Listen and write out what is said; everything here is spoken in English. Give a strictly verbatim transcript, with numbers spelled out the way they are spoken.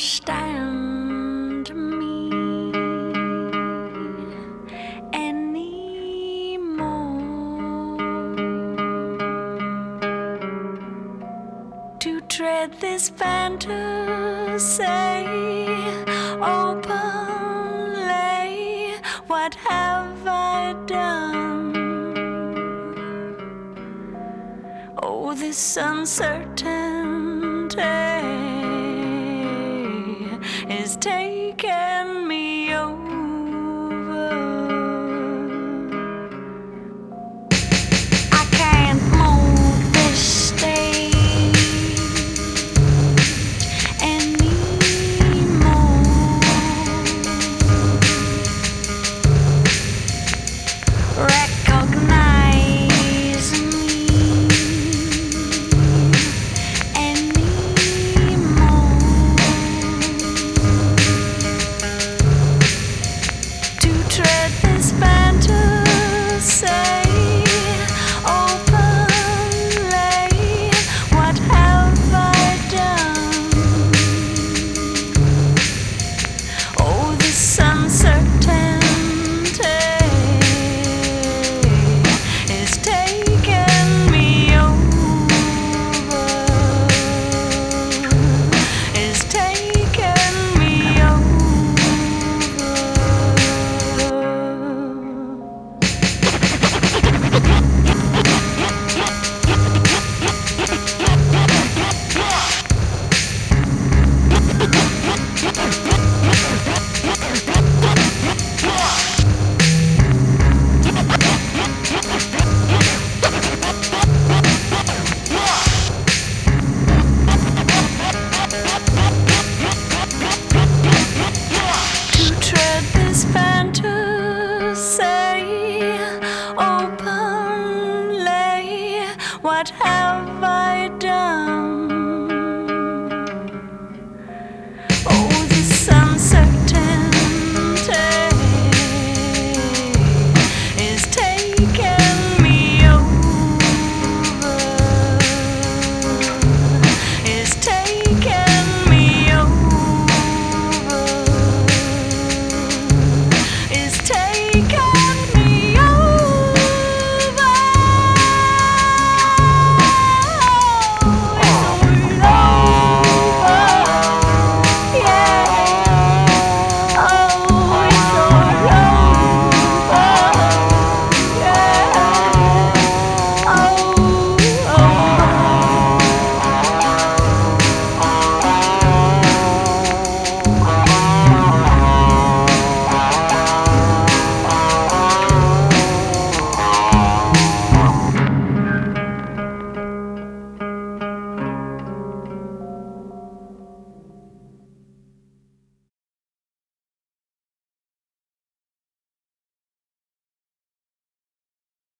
understand me anymore. To tread this fantasy openly, what have I done? Oh, this uncertainty is taking me over. I can't move this stage anymore. Recognize me tread this fantasy openly, what have I done? Oh, this uncertainty is taking me over, is taking me over. Fantasy openly, what